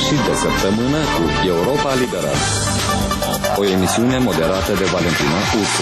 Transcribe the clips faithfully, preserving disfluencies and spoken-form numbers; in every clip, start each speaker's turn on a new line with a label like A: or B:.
A: Sfârșit de săptămână cu Europa Liberă. O emisiune moderată de Valentina Ursu.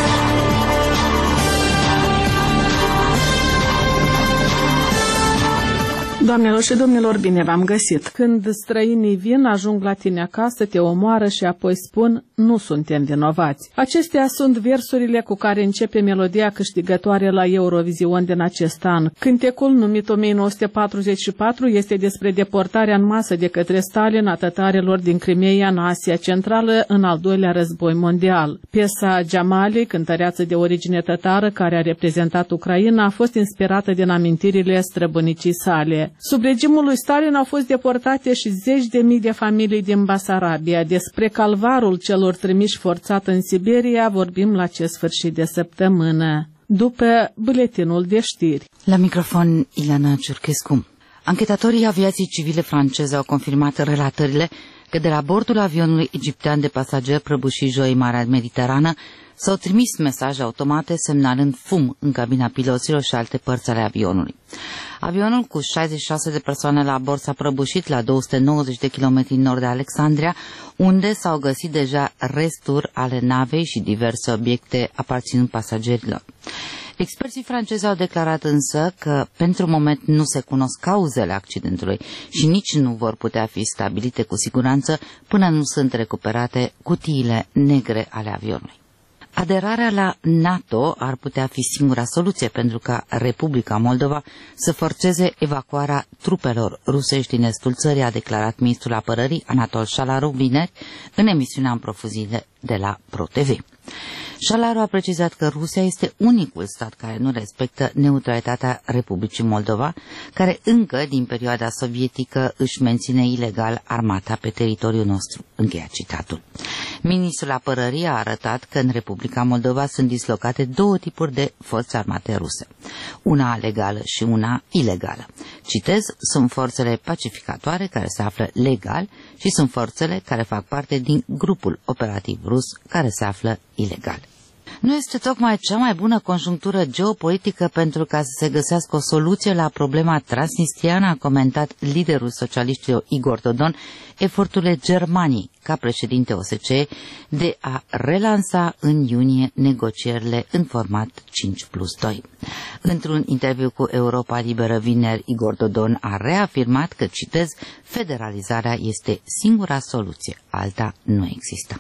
B: Doamnelor și domnilor, bine v-am găsit. Când străinii vin, ajung la tine acasă, te omoară și apoi spun, nu suntem vinovați. Acestea sunt versurile cu care începe melodia câștigătoare la Eurovision din acest an. Cântecul, numit o mie nouă sute patruzeci și patru, este despre deportarea în masă de către Stalin a tătarilor din Crimeea în Asia Centrală în al doilea război mondial. Piesa Jamali, cântăreață de origine tătară care a reprezentat Ucraina, a fost inspirată din amintirile străbunicii sale. Sub regimul lui Stalin au fost deportate și zeci de mii de familii din Basarabia. Despre calvarul celor trimiși forțat în Siberia vorbim la acest sfârșit de săptămână, după buletinul de știri.
C: La microfon, Ileana Ciurchescu. Anchetatorii aviației civile franceze au confirmat relatările că de la bordul avionului egiptean de pasageri prăbușit joi în Marea Mediterană s-au trimis mesaje automate semnalând fum în cabina piloților și alte părți ale avionului. Avionul cu șaizeci și șase de persoane la bord s-a prăbușit la două sute nouăzeci de kilometri nord de Alexandria, unde s-au găsit deja resturi ale navei și diverse obiecte aparținând pasagerilor. Experții francezi au declarat însă că pentru moment nu se cunosc cauzele accidentului și nici nu vor putea fi stabilite cu siguranță până nu sunt recuperate cutiile negre ale avionului. Aderarea la NATO ar putea fi singura soluție pentru ca Republica Moldova să forțeze evacuarea trupelor rusești din estul țării, a declarat ministrul apărării Anatol Șalaru vineri în emisiunea în profuziune de la ProTV. Șalaru a precizat că Rusia este unicul stat care nu respectă neutralitatea Republicii Moldova, care încă din perioada sovietică își menține ilegal armata pe teritoriul nostru. Încheia citatul. Ministrul apărării a arătat că în Republica Moldova sunt dislocate două tipuri de forțe armate ruse, una legală și una ilegală. Citez, sunt forțele pacificatoare care se află legal și sunt forțele care fac parte din grupul operativ rus care se află ilegal. Nu este tocmai cea mai bună conjunctură geopolitică pentru ca să se găsească o soluție la problema transnistriană, a comentat liderul socialiștilor Igor Dodon eforturile Germaniei, ca președinte O S C E, de a relansa în iunie negocierile în format cinci plus doi. Într-un interviu cu Europa Liberă vineri, Igor Dodon a reafirmat că, citez, federalizarea este singura soluție, alta nu există.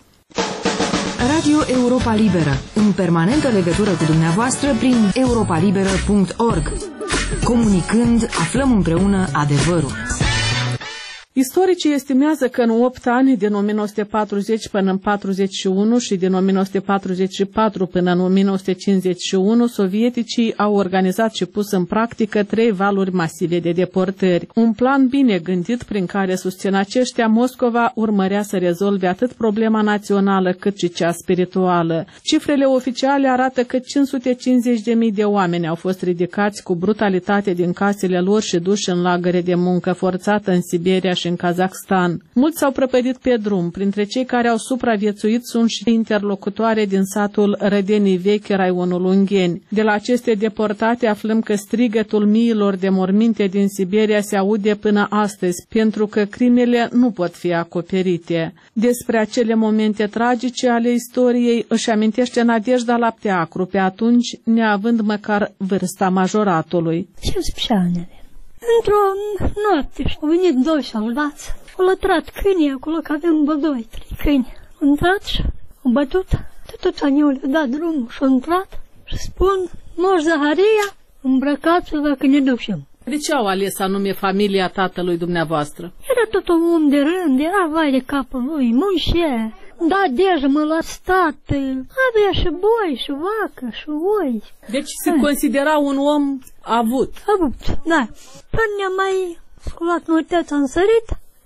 D: Radio Europa Liberă, în permanentă legătură cu dumneavoastră prin europa liberă punct org. Comunicând, aflăm împreună adevărul.
B: Istoricii estimează că în opt ani, din o mie nouă sute patruzeci până în patruzeci și unu și din o mie nouă sute patruzeci și patru până în o mie nouă sute cincizeci și unu, sovieticii au organizat și pus în practică trei valuri masive de deportări. Un plan bine gândit prin care, susțin aceștia, Moscova urmărea să rezolve atât problema națională cât și cea spirituală. Cifrele oficiale arată că cinci sute cincizeci de mii de oameni au fost ridicați cu brutalitate din casele lor și duși în lagăre de muncă forțată în Siberia și în Kazakhstan. Mulți s-au prăpădit pe drum. Printre cei care au supraviețuit sunt și interlocutoare din satul Rădenii Vechi, raionul Ungheni. De la aceste deportate aflăm că strigătul miilor de morminte din Siberia se aude până astăzi, pentru că crimele nu pot fi acoperite. Despre acele momente tragice ale istoriei își amintește Nadejda Lapteacru, pe atunci neavând măcar vârsta majoratului.
E: Ce spune? Într-o noapte au venit doi soldați, au lătrat câinii acolo, că avem bă doi, trei câini. Au intrat și au bătut, toți anii le-au dat drumul și au intrat și spun, Moș Zaharia, îmbrăcați-vă că ne ducem.
B: De ce au ales anume familia tatălui dumneavoastră?
E: Era tot un om de rând, era vai de capul lui, muncea. Da, deja mă la stat, avea și boi, și vacă, și oi.
B: Deci se Hai. considera un om avut.
E: Avut, da. Până ne-a mai sculat noteța în sărit,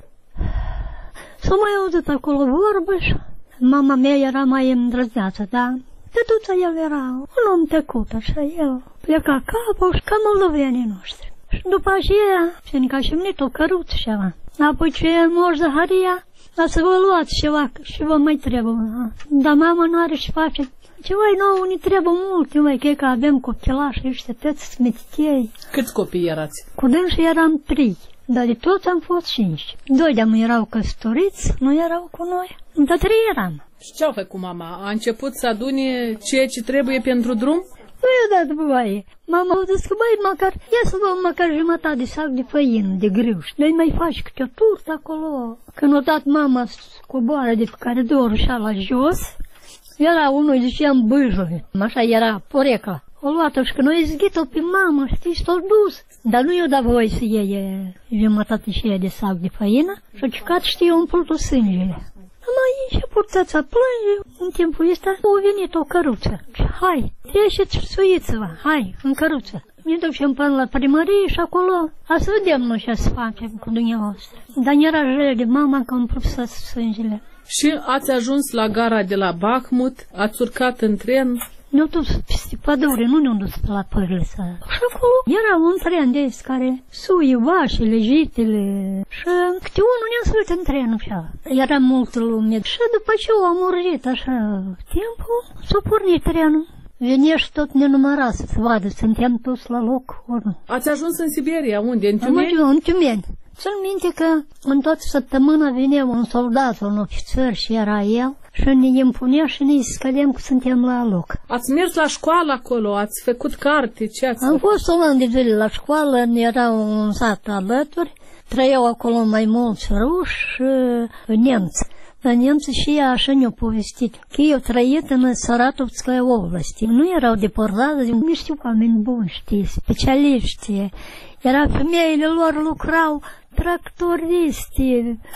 E: s-a mai auzit acolo vorbă și mama mea era mai îndrăzneață, da? Tătuța el era un om tăcut, așa, el pleca capul și ca moldovenii noștri. Și după aceea, fiindcă a șemnit o căruță și ceva. Apoi ce Moș Zaharia, dar să vă luați ceva și vă mai trebuie. Dar mama n-are și face. Ceva nouă, ne trebuie mult, mai că avem cochelași ăștia, toți smetitei.
B: Câți copii erați?
E: Cu dânsii eram trei. dar de toți am fost cinci. Doi de-am erau căsătoriți, nu erau cu noi, dar trei eram.
B: Și ce-au făcut mama? A început să adune ceea ce trebuie pentru drum?
E: Nu i-a dat băie. Mama a zis că, băi, măcar, ia să luăm măcar jumătate de sac de făină, de grâu. Și noi mai faci câte o turtă acolo. Când a dat mama coboară de pe coridorul și la jos, era unul, ziceam, bâjului. Așa era porecla. O luat-o și că noi zghit-o pe mama, știi, s-o dus. Dar nu i-a dat voie să iei jumătate și ea de sac de făină și-a cicat, știi, a umplut-o sângele. Mai și a purtat să plânge. În timpul ăsta a venit o căruță. Hai, ieșiți, suiți-vă, hai, în căruță. Ne ducem până la primărie și acolo a să vedem noi ce să facem cu dumneavoastră. Dar era jel de mama că am propsat sângele.
B: Și ați ajuns la gara de la Bakhmut, ați urcat în tren.
E: Ne-au dus peste pădure, nu ne-au dus pe la Pârlăță. Și acolo era un tren de ăsta care suie vașile, jitele și câte unul ne-a suit în trenul așa. Era multă lume și după ce au amurit așa timpul, s-a pornit trenul. Venea și tot nenumărat să vadă, suntem toți la loc. Ori.
B: Ați ajuns în Siberia, unde? În Tiumeni?
E: Am în Tiumeni. Țin minte că în toată săptămâna venea un soldat, un ofițer și era el și ne impunea și ne scădeam că suntem la loc.
B: Ați mers la școală acolo, ați făcut carte, ce ați
E: Am fost un an de zile la școală, era un sat alături, trăiau acolo mai mulți ruși și nemți. Dar nemții și ea așa ne-au povestit că eu trăit în Saratovskaya oblasti. Nu erau deportați, niște oameni buni, știi, specialiști. Era femeile lor lucrau tractoristi,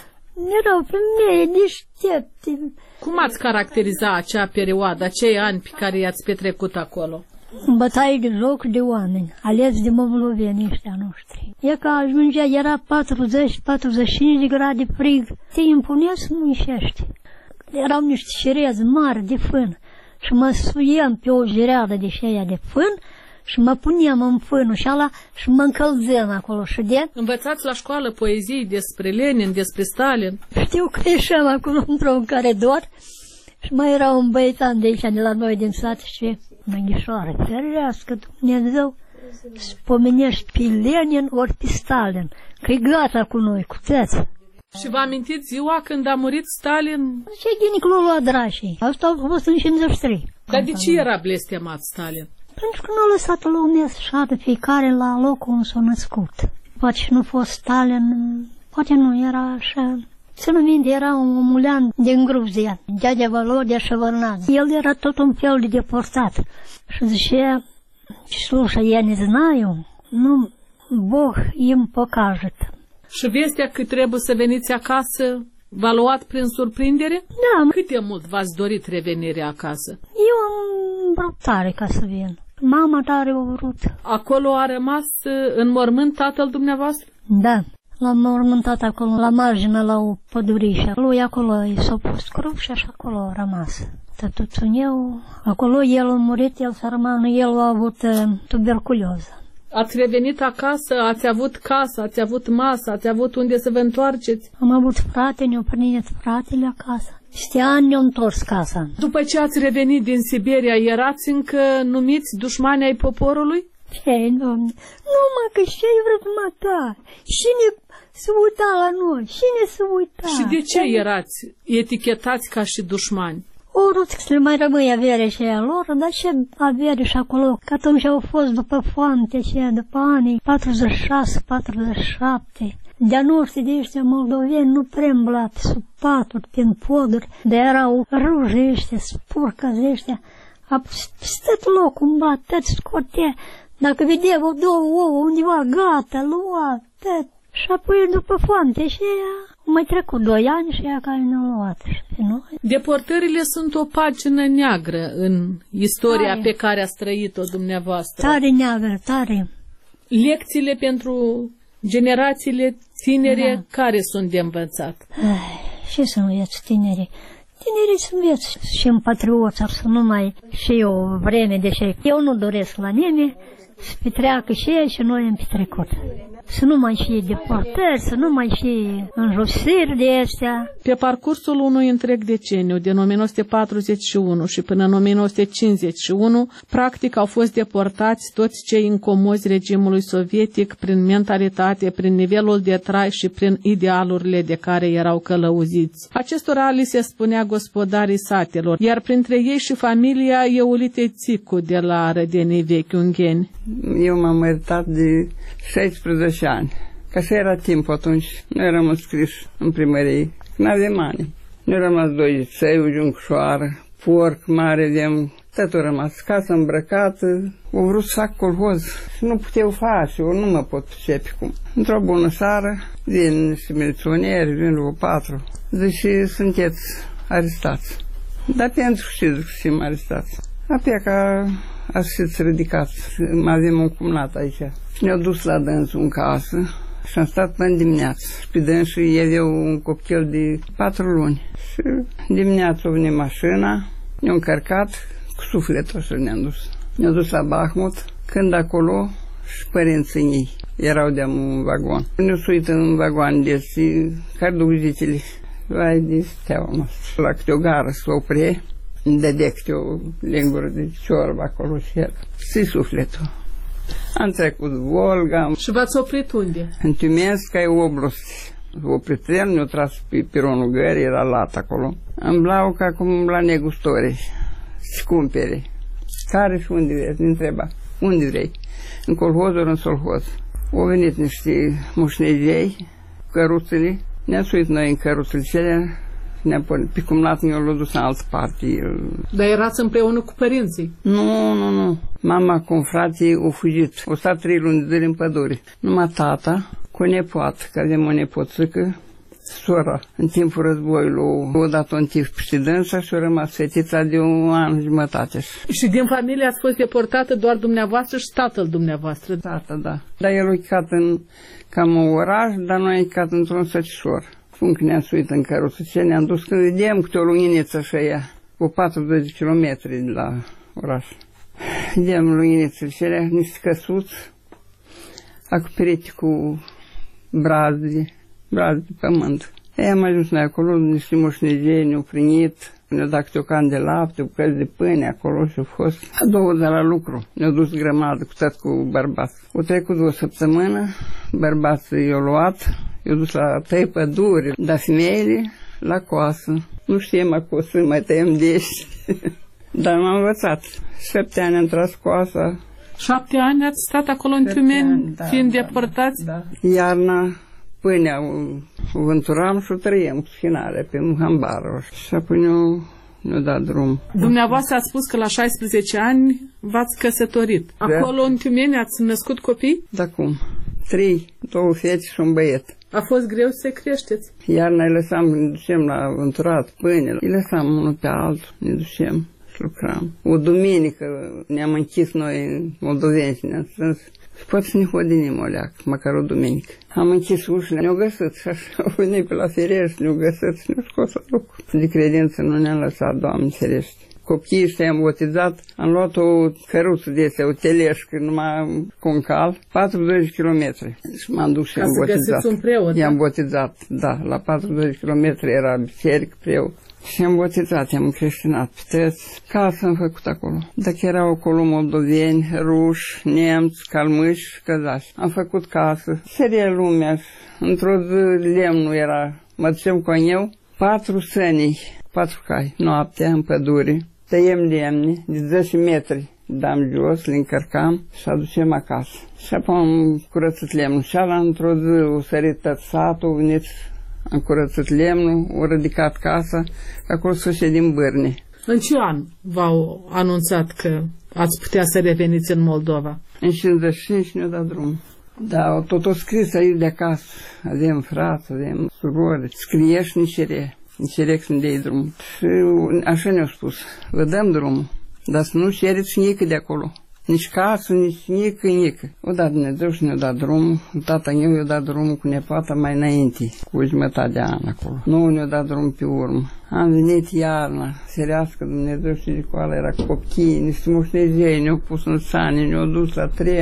E: erau femei deștepte.
B: Cum ați caracteriza acea perioadă, acei ani pe care i-ați petrecut acolo?
E: Bătaie de joc de oameni, ales de moldoveni ăștia noștri. E că ajungea, era patruzeci patruzeci și cinci de grade frig, te impunea să muncești. Erau niște șerezi mari de fân și mă suiam pe o jireadă de șeia de fân și mă puneam în fânul și ala și mă încălzeam acolo și de...
B: Învățați la școală poezii despre Lenin, despre Stalin?
E: Știu că ieșeam acolo într-un coridor și mai era un băiețan de aici, de la noi din sat și măghișoară, ferească Dumnezeu, spomenești pe Lenin ori pe Stalin, că e gata cu noi, cu toți.
B: Și vă amintiți ziua când a murit Stalin?
E: Ce ghinic l-a luat drașii? Asta a fost în cincizeci și trei.
B: Dar de ce era blestemat Stalin?
E: Pentru că nu a lăsat lumea să șadă fiecare la locul unde s-a născut. Poate și nu fost Stalin, poate nu era așa. Să nu minte, era un omulean din Gruzia, Dядя Володя Шеварнадзе. El era tot un fel de deportat. Și zicea, слушай, я не знаю, ну, Бог им покажет.
B: Și vestea că trebuie să veniți acasă v-a luat prin surprindere?
E: Da.
B: Cât de mult v-ați dorit revenirea acasă?
E: Eu am vrut tare ca să vin. Mama tare a vrut.
B: Acolo a rămas în mormânt tatăl dumneavoastră?
E: Da. L-am mormântat acolo, la marginea, la o pădurișă. Lui acolo i s-a pus crup și așa acolo a rămas. Tătuțul meu, acolo el a murit, el sărmană, el a avut uh, tuberculoză.
B: Ați revenit acasă, ați avut casă, ați avut masă, ați avut unde să vă întoarceți?
E: Am avut frate, ne-au primit fratele acasă. Peste ani ne-au întors casa.
B: După ce ați revenit din Siberia, erați încă numiți dușmani ai poporului?
E: Ce, domne, numai că și-ai vrut mata. Cine se uita la noi? Cine se uita?
B: Și de ce erați etichetați ca și dușmani?
E: O vrut să le mai rămâi avere și aia lor, dar ce avere și acolo? Că atunci au fost după foamete și aia, după anii patruzeci și șase patruzeci și șapte. De-a noștri de ăștia moldoveni nu prembla pe sub paturi, prin poduri, de erau ruji ăștia, spurcazi ăștia. A stăt locul, umbla, tăt, scotea. Dacă vedea o două ouă undeva, gata, lua, tăt. Și apoi după foamete și aia, mai trecut doi ani și aia care ne-au luat pe noi.
B: Deportările sunt o pagină neagră în istoria
E: tare.
B: Pe care ați trăit-o dumneavoastră.
E: Tare neagră, tare.
B: Lecțiile pentru generațiile tinere, da. Care sunt de învățat?
E: Ai, ce să înveți tinerii? Tinerii să înveți și în patrioți, să nu mai și o vreme de ce. Eu nu doresc la nimeni să petreacă și ei și noi am petrecut. să nu mai fie deportări, să nu mai fie înjosiri de astea.
B: Pe parcursul unui întreg deceniu, din o mie nouă sute patruzeci și unu și până în o mie nouă sute cincizeci și unu, practic au fost deportați toți cei incomozi regimului sovietic prin mentalitate, prin nivelul de trai și prin idealurile de care erau călăuziți. Acestora li se spunea gospodarii satelor, iar printre ei și familia Eulite Țicu de la Rădenii Vechi Ungheni.
F: Eu m-am măritat de șaisprezece ani. Că așa era timp atunci. Noi eram înscriși în primărie. N-aveam ani. Noi eram rămas doi țăi, o juncușoară, porc mare de tot a rămas. Casă îmbrăcată, o vrut să fac colhoz și nu puteau face, eu nu mă pot pricepe cum. Într-o bună seară, vin niște miliționeri, vin vreo patru, zice, sunteți arestați. Dar pentru ce zic să fim arestați? Apoi că ați fiți ridicați. Mai avem un cumnat aici. Și ne-au dus la dânsul în casă și am stat până dimineață. Și pe dânsul ei aveau un copil de patru luni. Și dimineața a venit mașina, ne-au încărcat, cu sufletul așa ne-am dus. Ne-au dus la Bahmut, când acolo și părinții ei erau de un vagon. Ne-au suit în vagoane de zi, care duc zicele, vai de steaua noastră. La câte o gară să opre, îmi dădea câte o lingură de ciorbă acolo și el. Și sufletul. Am trecut Volga.
B: Și v-ați oprit unde?
F: În Tiumenskaya Oblast. Oprit el, ne-a tras pe peronul gării, era lat acolo. În Blauca, acum la negustori, să cumpere. Care și unde vrei? Ne întreba. Unde vrei? În colhoz ori în solhoz. Au venit niște mușnegei, căruțele. Ne-am suit noi în căruțele cele. Pe cumnat mi-a l-a dus în altă parte.
B: Dar erați împreună cu părinții?
F: Nu, nu, nu. Mama cu frații au fugit. Au stat trei luni de zile în pădure. Numai tata cu nepoată, că avem o nepoțică, sora. În timpul războiului o dat un tif peste dânsa și a rămas fetița de un an jumătate.
B: Și din familie ați fost deportată doar dumneavoastră și tatăl dumneavoastră?
F: Tata, da. Dar el a chicat în cam un oraș, dar noi am chicat într-un săcișor. Spun că ne-am suit în căruță, ce ne-am dus când vedem câte o lunginiță așa ea, cu patruzeci de kilometri de la oraș. Vedem lunginițele cele, niște căsuți, acoperite cu brazde, brazde de pământ. Ei, am ajuns noi acolo, niște moșnegei ne-au primit, ne-au dat câte o can de lapte, bucăți de pâine acolo și au fost a doua de la lucru. Ne-au dus grămadă cu tot cu bărbați. O trecut o săptămână, bărbații i-au luat, i-au dus la tăi păduri, dar femeile la coasă. Nu știam acolo să mai tăiem deși, dar m-am învățat. Șapte ani am tras coasa.
B: Șapte ani ați stat acolo în Tiumeni,
F: da,
B: fiind
F: da,
B: deportați?
F: Da, da. Iarna, pâinea o vânturam și o trăiem cu schinare pe hambarul. Și apoi ne-au ne dat drum.
B: Dumneavoastră ați spus că la șaisprezece ani v-ați căsătorit. Acolo în Tiumeni ați născut copii?
F: Da, cum? Trei, două fete și un băiet.
B: A fost greu să creșteți?
F: Iarna îi lăsam, ne ducem la vânturat pâine, îi lăsam unul pe altul, ne ducem și lucram. O duminică ne-am închis noi în moldoveni și ne-am strâns. Și poate să ne hodinim o leacă, măcar o duminică. Am închis ușile, ne-au găsit și așa, au venit pe la ferești, ne-au găsit și ne-au scos la lucru. De credință nu ne-am lăsat, Doamne ferește. Copiii ăștia i-am botezat, am luat o căruță de astea, o teleșcă, numai cu un cal, patruzeci de kilometri. Și m-am dus și i-am botezat.
B: Un preot,
F: i-am
B: da?
F: botezat, da, la patruzeci de kilometri era biserică, preot. Și am botezat, i-am creștinat pe tăți. Casă am făcut acolo. Dacă erau acolo moldoveni, ruși, nemți, calmâși, căzași. Am făcut casă. Seria lumea. Într-o zi lemnul era. Mă ducem cu eu, patru sănii, patru cai, noaptea în pădure. Tăiem lemne de zece metri. Dam jos, le încărcam și aducem acasă. Și apoi am curățit lemnul. Și ala într-o zi o sărit tot satul, venit. Am curățit lemnul, au ridicat casa, acolo să ședim bârne.
B: În ce an v-au anunțat că ați putea să reveniți în Moldova?
F: În cincizeci și cinci ne-au dat drum. Da, tot o scris aici de acasă. Avem frați, avem surori. Scrie și nici cere. Nici cere să-mi dea drum. Și așa ne-au spus. Vă dăm drumul, dar să nu cereți nică de acolo. Nici casă, nici nică, nică. O dat Dumnezeu și ne-a dat drumul. Tata meu i-a dat drumul cu nepoata mai înainte, cu o jumătate de an acolo. Nu ne-a dat drum pe urmă. Am venit iarna, ferească Dumnezeu și de coală era copii, niște mușnezei, ne-au pus în sani, ne-au dus la tren.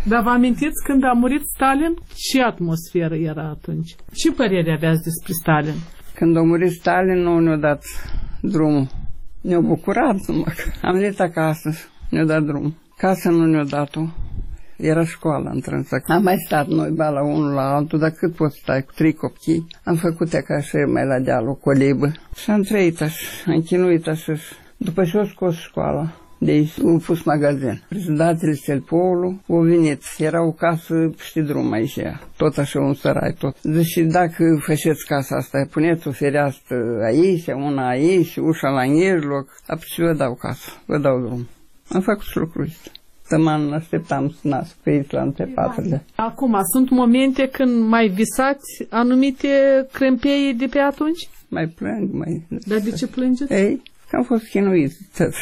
B: Dar vă amintiți când a murit Stalin? Ce atmosferă era atunci? Ce părere aveați despre Stalin?
F: Când a murit Stalin, nu ne-a dat drumul. Ne-a bucurat numai. Am venit acasă, ne-a dat drumul. Casa nu ne-a dat-o. Era școală întrânsă. Am mai stat noi, ba la unul la altul, dar cât poți stai cu trei copii? Am făcut ca și mai la dealul, colibă. Și am trăit așa, am chinuit așa. După ce au scos școala, de aici au pus magazin. Prezidatele Stelpoulu au venit. Era o casă, știi drum aici, tot așa un sărai, tot. Zice, dacă faceți casa asta, puneți o fereastră aici, una aici, ușa la mijloc, apoi vă dau casă, vă dau drum. Am făcut lucrul ăsta. Tăman așteptam să nasc pe aici la întrepatrele.
B: Acum, sunt momente când mai visați anumite crâmpeii de pe atunci?
F: Mai plâng, mai...
B: Dar de ce plângeți?
F: Ei, că am fost chinuit.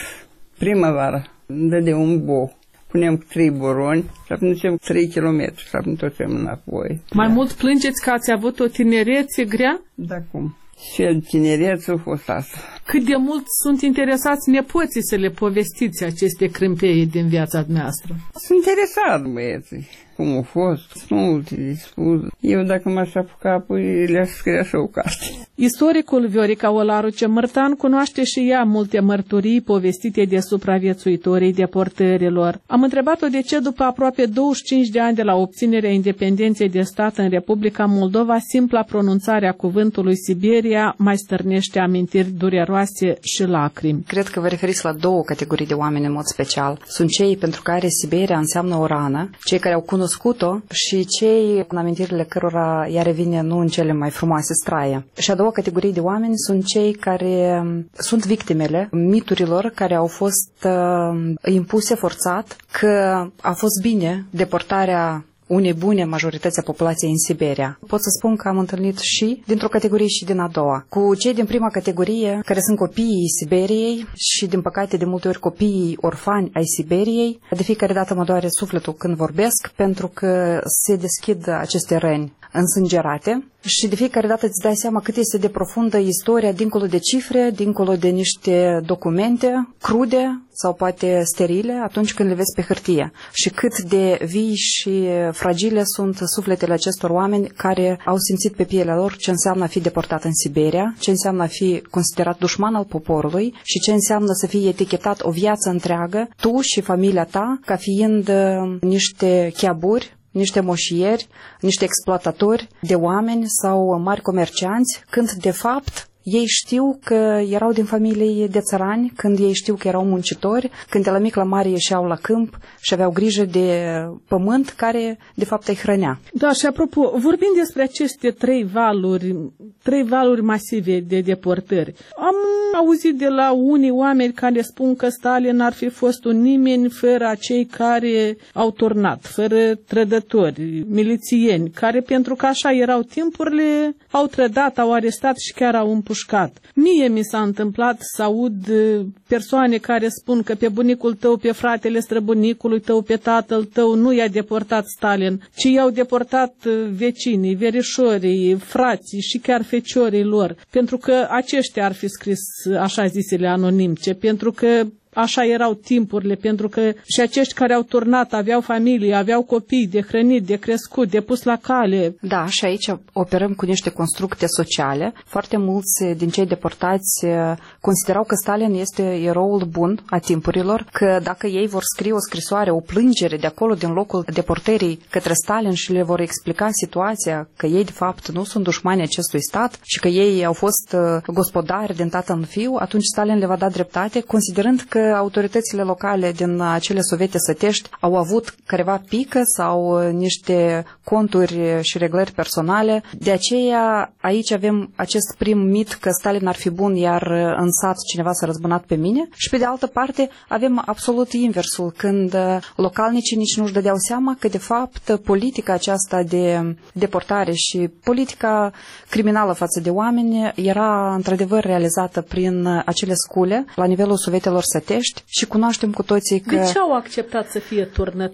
F: Primăvara, îmi dădea un bo. Punem trei boroni și apoi ducem trei kilometri și apoi întorcem înapoi.
B: Mai da. Mult plângeți că ați avut o tinerețe grea?
F: Da, cum? Și tinerețul a fost asta.
B: Cât de mult sunt interesați nepoții să le povestiți aceste crâmpeie din viața noastră?
F: Sunt interesat, băieții, cum au fost. Sunt multe de spus. Eu, dacă m-aș apuca, apoi le-aș scrie așa o carte.
B: Istoricul Viorica Olaru Cemărtan cunoaște și ea multe mărturii povestite de supraviețuitorii deportărilor. Am întrebat-o de ce, după aproape douăzeci și cinci de ani de la obținerea independenței de stat în Republica Moldova, simpla pronunțare a cuvântului Siberia mai stârnește amintiri dureroase și lacrimi.
G: Cred că vă referiți la două categorii de oameni în mod special. Sunt cei pentru care Siberia înseamnă o rană, cei care au cunoscut-o și cei în amintirile cărora ea revine nu în cele mai frumoase straie. Și a doua categorie de oameni sunt cei care sunt victimele miturilor care au fost uh, impuse forțat, că a fost bine deportarea unei bune majorități a populației în Siberia. Pot să spun că am întâlnit și dintr-o categorie și din a doua. Cu cei din prima categorie, care sunt copiii Siberiei și, din păcate, de multe ori copiii orfani ai Siberiei, de fiecare dată mă doare sufletul când vorbesc, pentru că se deschid aceste răni însângerate și de fiecare dată îți dai seama cât este de profundă istoria, dincolo de cifre, dincolo de niște documente crude sau poate sterile atunci când le vezi pe hârtie și cât de vii și fragile sunt sufletele acestor oameni care au simțit pe pielea lor ce înseamnă a fi deportat în Siberia, ce înseamnă a fi considerat dușman al poporului și ce înseamnă să fii etichetat o viață întreagă, tu și familia ta, ca fiind niște chiaburi, niște moșieri, niște exploatatori de oameni sau mari comercianți, când de fapt ei știu că erau din familii de țărani, când ei știu că erau muncitori, când de la mic la mare ieșeau la câmp și aveau grijă de pământ care de fapt îi hrănea.
B: Da, și apropo, vorbim despre aceste trei valuri, trei valuri masive de deportări. Am auzit de la unii oameni care spun că Stalin n-ar fi fost un nimeni fără acei care au turnat, fără trădători, milițieni, care pentru că așa erau timpurile, au trădat, au arestat și chiar au împușcat. Mie mi s-a întâmplat să aud persoane care spun că pe bunicul tău, pe fratele străbunicului tău, pe tatăl tău nu i-a deportat Stalin, ci i-au deportat vecinii, verișorii, frații și chiar feciorii lor, pentru că aceștia ar fi scris așa zisele anonimce, pentru că așa erau timpurile, pentru că și acești care au turnat aveau familie, aveau copii de hrănit, de crescut, de pus la cale.
G: Da, și aici operăm cu niște constructe sociale. Foarte mulți din cei deportați considerau că Stalin este eroul bun a timpurilor, că dacă ei vor scrie o scrisoare, o plângere de acolo, din locul deportării către Stalin și le vor explica situația, că ei de fapt nu sunt dușmani acestui stat și că ei au fost gospodari din tată în fiu, atunci Stalin le va da dreptate, considerând că autoritățile locale din acele soviete sătești au avut careva pică sau niște conturi și reglări personale. De aceea aici avem acest prim mit că Stalin ar fi bun, iar în sat cineva s-a răzbunat pe mine. Și pe de altă parte avem absolut inversul, când localnicii nici nu-și dădeau seama că de fapt politica aceasta de deportare și politica criminală față de oameni era într-adevăr realizată prin acele scule la nivelul sovietelor sătești și cunoaștem cu toții că...
B: De ce au acceptat să fie turnători?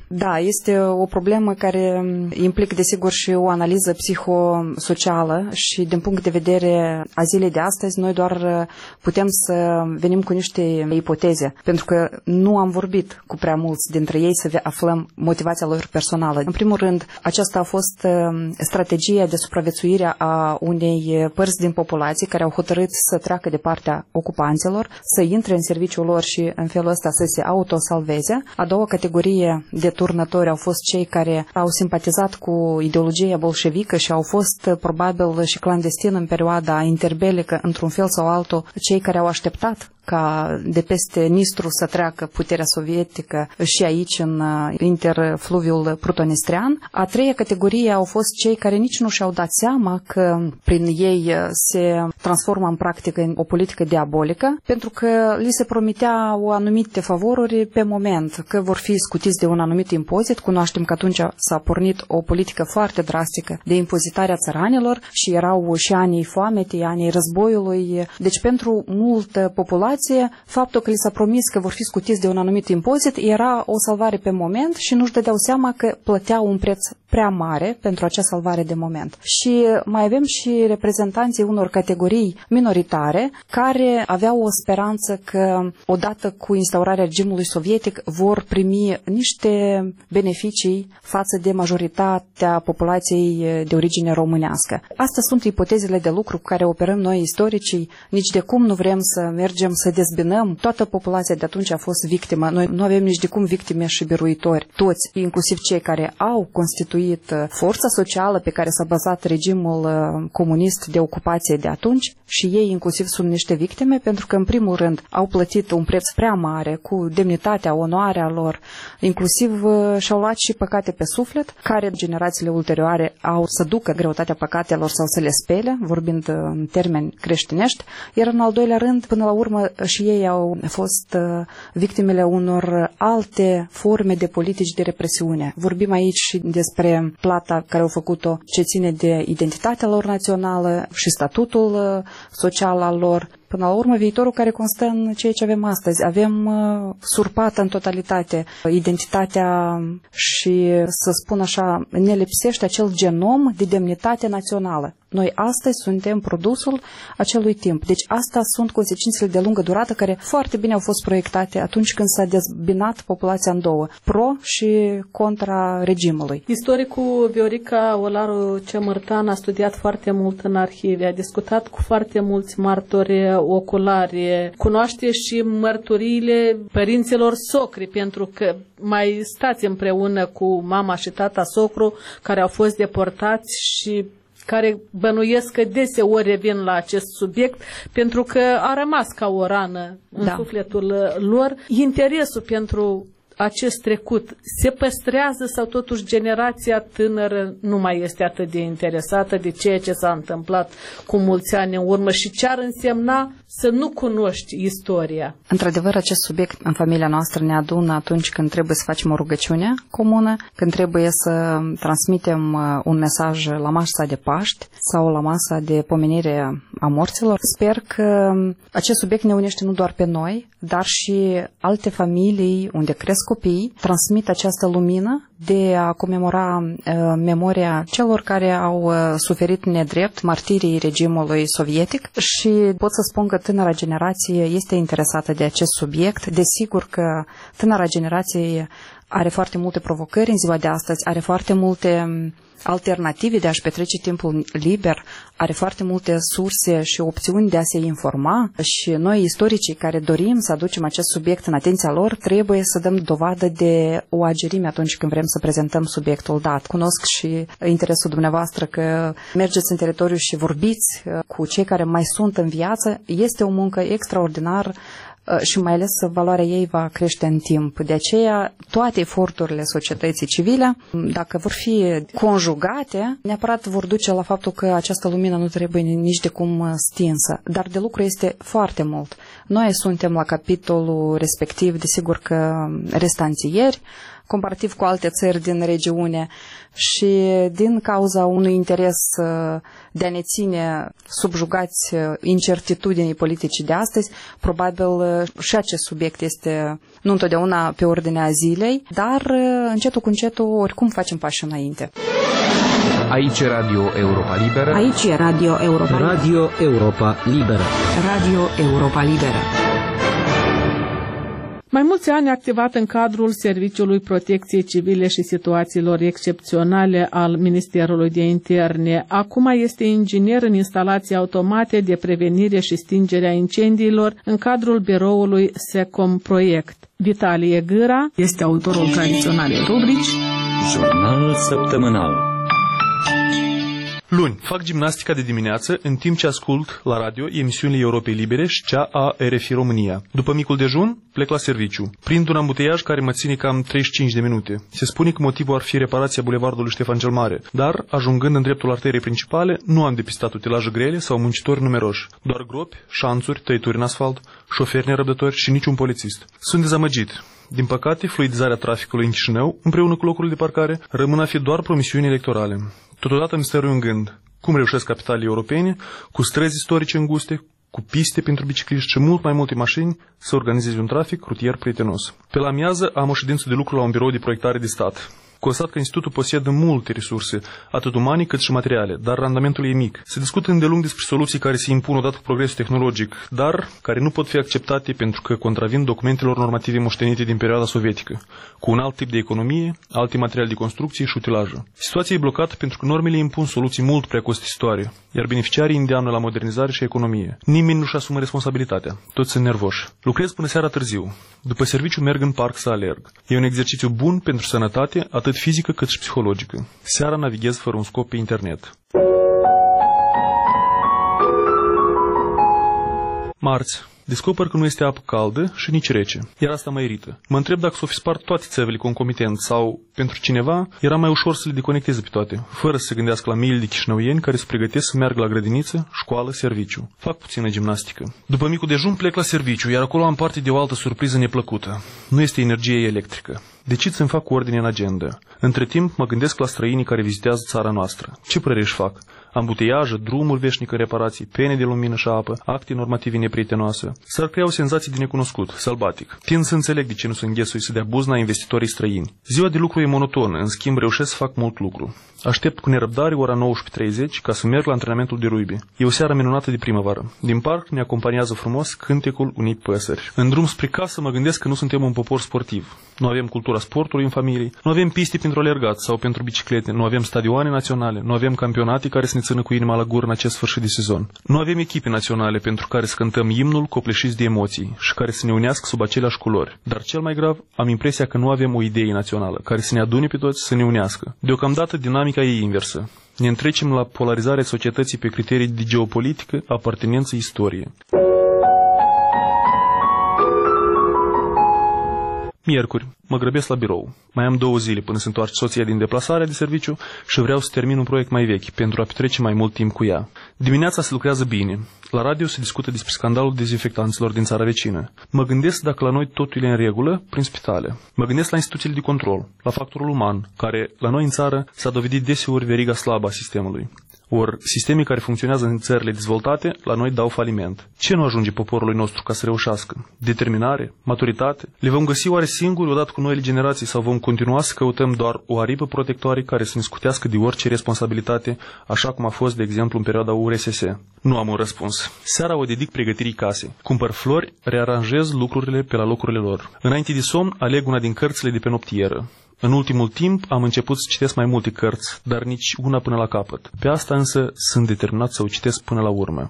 G: Da, este o problemă care implică, desigur, și o analiză psihosocială și din punct de vedere a zilei de astăzi, noi doar putem să venim cu niște ipoteze, pentru că nu am vorbit cu prea mulți dintre ei să aflăm motivația lor personală. În primul rând, aceasta a fost strategia de supraviețuire a unei părți din populație care au hotărât să treacă de partea ocupanților, să intre în serviciul lor și în felul ăsta să se autosalveze. A doua categorie de turnători au fost cei care au simpatizat cu ideologia bolșevică și au fost probabil și clandestin în perioada interbelică, într-un fel sau altul, cei care au așteptat ca de peste Nistru să treacă puterea sovietică și aici în interfluviul prutonestrean. A treia categorie au fost cei care nici nu și-au dat seama că prin ei se transformă în practică o politică diabolică, pentru că li se promitea o anumite favoruri pe moment, că vor fi scutiți de un anumit impozit. Cunoaștem că atunci s-a pornit o politică foarte drastică de impozitarea țăranilor și erau și anii foametei, anii războiului. Deci pentru multă populație faptul că li s-a promis că vor fi scutiți de un anumit impozit era o salvare pe moment și nu-și dădeau seama că plăteau un preț prea mare pentru acea salvare de moment. Și mai avem și reprezentanții unor categorii minoritare care aveau o speranță că odată cu instaurarea regimului sovietic vor primi niște beneficii față de majoritatea populației de origine românească. Astea sunt ipotezele de lucru cu care operăm noi istoricii. Nici de cum nu vrem să mergem să dezbinăm. Toată populația de atunci a fost victimă. Noi nu avem nici de cum victime și biruitori. Toți, inclusiv cei care au constituit forța socială pe care s-a bazat regimul comunist de ocupație de atunci și ei inclusiv sunt niște victime pentru că în primul rând au plătit un preț prea mare cu demnitatea, onoarea lor, inclusiv și-au luat și păcate pe suflet, care generațiile ulterioare au să ducă greutatea păcatelor sau să le spele, vorbind în termeni creștinești, iar în al doilea rând, până la urmă, și ei au fost victimele unor alte forme de politici de represiune. Vorbim aici și despre plata care au făcut-o ce ține de identitatea lor națională și statutul social al lor. Până la urmă, viitorul care constă în ceea ce avem astăzi. Avem uh, surpată în totalitate identitatea și, să spun așa, ne lipsește acel genom de demnitate națională. Noi astăzi suntem produsul acelui timp. Deci asta sunt consecințele de lungă durată care foarte bine au fost proiectate atunci când s-a dezbinat populația în două, pro și contra regimului.
B: Istoricul Viorica Olaru Cemărtan a studiat foarte mult în arhive, a discutat cu foarte mulți martori oculari, cunoaște și mărturiile părinților socri, pentru că mai stați împreună cu mama și tata socru care au fost deportați și care bănuiesc că deseori revin la acest subiect pentru că a rămas ca o rană în da. sufletul lor. Interesul pentru acest trecut se păstrează sau totuși generația tânără nu mai este atât de interesată de ceea ce s-a întâmplat cu mulți ani în urmă și ce ar însemna să nu cunoști istoria?
G: Într-adevăr, acest subiect în familia noastră ne adună atunci când trebuie să facem o rugăciune comună, când trebuie să transmitem un mesaj la masa de Paști sau la masa de pomenire a morților. Sper că acest subiect ne unește nu doar pe noi, dar și alte familii unde cresc copii, transmit această lumină de a comemora uh, memoria celor care au uh, suferit nedrept martirii regimului sovietic și pot să spun că tânăra generație este interesată de acest subiect. Desigur că tânăra generație are foarte multe provocări în ziua de astăzi, are foarte multe alternative de a-și petrece timpul liber, are foarte multe surse și opțiuni de a se informa și noi, istoricii care dorim să aducem acest subiect în atenția lor, trebuie să dăm dovadă de o agerime atunci când vrem să prezentăm subiectul dat. Cunosc și interesul dumneavoastră că mergeți în teritoriu și vorbiți cu cei care mai sunt în viață. Este o muncă extraordinară și mai ales valoarea ei va crește în timp. De aceea, toate eforturile societății civile, dacă vor fi conjugate, neapărat vor duce la faptul că această lumină nu trebuie nici de cum stinsă. Dar de lucru este foarte mult. Noi suntem la capitolul respectiv, desigur că restanțieri, comparativ cu alte țări din regiune și din cauza unui interes de a ne ține subjugați incertitudinii politice de astăzi, probabil și acest subiect este nu întotdeauna pe ordinea zilei, dar încetul cu încetul oricum facem pași înainte.
H: Aici e Radio Europa Liberă.
D: Aici e Radio Europa Liberă.
I: Radio Europa Liberă.
D: Radio Europa Liberă.
B: Mai mulți ani activat în cadrul Serviciului Protecției Civile și Situațiilor Excepționale al Ministerului de Interne. Acum este inginer în instalații automate de prevenire și stingere a incendiilor în cadrul biroului SECOM Proiect. Vitalie Gâra este autorul tradiționalei rubrici
A: Jurnal săptămânal.
J: Luni, fac gimnastica de dimineață în timp ce ascult la radio emisiunile Europei Libere și cea a R F I România. După micul dejun, plec la serviciu. Prind un ambuteiaj care mă ține cam treizeci și cinci de minute. Se spune că motivul ar fi reparația bulevardului Ștefan cel Mare, dar, ajungând în dreptul arteriei principale, nu am depistat utilaje grele sau muncitori numeroși. Doar gropi, șanțuri, tăieturi în asfalt, șoferi nerăbdători și niciun polițist. Sunt dezamăgit. Din păcate, fluidizarea traficului în Chișinău, împreună cu locurile de parcare, rămân a fi doar promisiuni electorale. Totodată mi stăruie în gând cum reușesc capitalele europene, cu străzi istorice înguste, cu piste pentru bicicliști și mult mai multe mașini, să organizeze un trafic rutier prietenos. Pe la amiază am o ședință de lucru la un birou de proiectare de stat. Constat că institutul posedă multe resurse, atât umane cât și materiale, dar randamentul e mic. Se discută îndelung despre soluții care se impun odată cu progresul tehnologic, dar care nu pot fi acceptate pentru că contravin documentelor normative moștenite din perioada sovietică, cu un alt tip de economie, alte materiale de construcție și utilajă. Situația e blocată pentru că normele impun soluții mult prea costisitoare, iar beneficiarii îndeamnă la modernizare și economie. Nimeni nu-și asumă responsabilitatea. Toți sunt nervoși. Lucrez până seara târziu. După serviciu merg în parc să alerg. E un exercițiu bun pentru sănătate, atât fizică cât și psihologică. Seara navighez fără un scop pe internet. Marți. Descoper că nu este apă caldă și nici rece, iar asta mă irită. Mă întreb dacă s-o fi spart toate țevele concomitent sau, pentru cineva, era mai ușor să le deconecteze pe toate, fără să se gândească la miile de chișinăuieni care se pregătesc să meargă la grădiniță, școală, serviciu. Fac puțină gimnastică. După micul dejun plec la serviciu, iar acolo am parte de o altă surpriză neplăcută. Nu este energie electrică. Decid să-mi fac ordine în agenda. Între timp, mă gândesc la străinii care vizitează țara noastră. Ce părere își fac? Ambuteiajă, drumuri veșnică reparații, pene de lumină și apă, acte normative neprietenoase. S-ar crea o senzație de necunoscut, sălbatic. Tind să înțeleg de ce nu se înghesui să dea buzna investitorii străini. Ziua de lucru e monotonă, în schimb reușesc să fac mult lucru. Aștept cu nerăbdare ora nouăsprezece treizeci ca să merg la antrenamentul de rugby. E o seară minunată de primăvară. Din parc ne acompaniază frumos cântecul unei păsări. În drum spre casă mă gândesc că nu suntem un popor sportiv. Nu avem cultura sportului în familie, nu avem piste pentru alergat sau pentru biciclete, nu avem stadioane naționale, nu avem campionate care să ne țină cu inima la gură în acest sfârșit de sezon. Nu avem echipe naționale pentru care să cântăm imnul copleșiți de emoții și care să ne unească sub aceleași culori. Dar cel mai grav, am impresia că nu avem o idee națională care să ne adune pe toți să ne unească. Deocamdată dinamica e inversă. Ne întrecem la polarizarea societății pe criterii de geopolitică, apartenență, istorie. Miercuri, mă grăbesc la birou. Mai am două zile până se întoarce soția din deplasarea de serviciu și vreau să termin un proiect mai vechi pentru a petrece mai mult timp cu ea. Dimineața se lucrează bine. La radio se discută despre scandalul dezinfectanților din țara vecină. Mă gândesc dacă la noi totul e în regulă prin spitale. Mă gândesc la instituțiile de control, la factorul uman, care la noi în țară s-a dovedit deseori veriga slabă a sistemului. Ori sistemii care funcționează în țările dezvoltate, la noi dau faliment. Ce nu ajunge poporului nostru ca să reușească? Determinare? Maturitate? Le vom găsi oare singuri odată cu noile generații sau vom continua să căutăm doar o aripă protectoare care să ne scutească de orice responsabilitate, așa cum a fost, de exemplu, în perioada U R S S? Nu am un răspuns. Seara o dedic pregătirii casei. Cumpăr flori, rearanjez lucrurile pe la locurile lor. Înainte de somn, aleg una din cărțile de pe noptieră. În ultimul timp am început să citesc mai multe cărți, dar nici una până la capăt. Pe asta însă sunt determinat să o citesc până la urmă.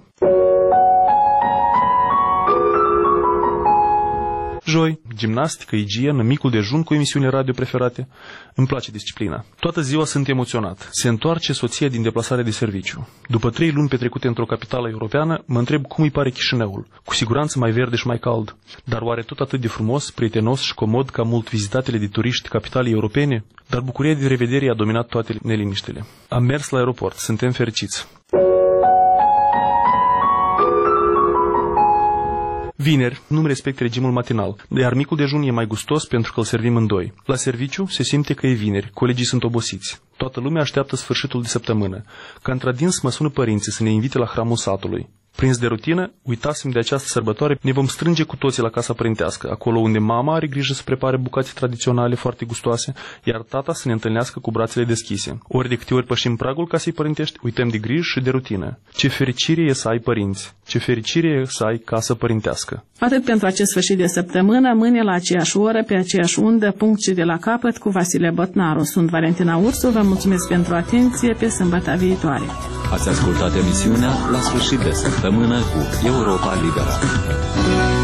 J: Joi, gimnastică, igienă, micul dejun cu emisiunile radio preferate. Îmi place disciplina. Toată ziua sunt emoționat. Se întoarce soția din deplasare de serviciu. După trei luni petrecute într-o capitală europeană, mă întreb cum îi pare Chișinăul. Cu siguranță mai verde și mai cald. Dar oare tot atât de frumos, prietenos și comod ca mult vizitatele de turiști capitalei europene? Dar bucuria de revedere a dominat toate neliniștile. Am mers la aeroport. Suntem fericiți. Vineri nu-mi respect regimul matinal, iar micul dejun e mai gustos pentru că îl servim în doi. La serviciu se simte că e vineri, colegii sunt obosiți. Toată lumea așteaptă sfârșitul de săptămână. Ca într-adins mă sună părinții să ne invite la hramul satului. Prins de rutină, uitasem de această sărbătoare, ne vom strânge cu toții la casa părintească, acolo unde mama are grijă să prepare bucate tradiționale foarte gustoase, iar tata să ne întâlnească cu brațele deschise. Ori de câte ori pășim pragul casei părintești, uităm de grijă și de rutină. Ce fericire e să ai părinți! Ce fericire e să ai casă părintească!
B: Atât pentru acest sfârșit de săptămână, mâine la aceeași oră, pe aceeași undă, punct și de la capăt, cu Vasile Botnaru. Sunt Valentina Ursu, vă mulțumesc pentru atenție, pe sâmbătă viitoare.
A: Ați ascultat emisiunea La sfârșit de săptămână cu Europa Liberă.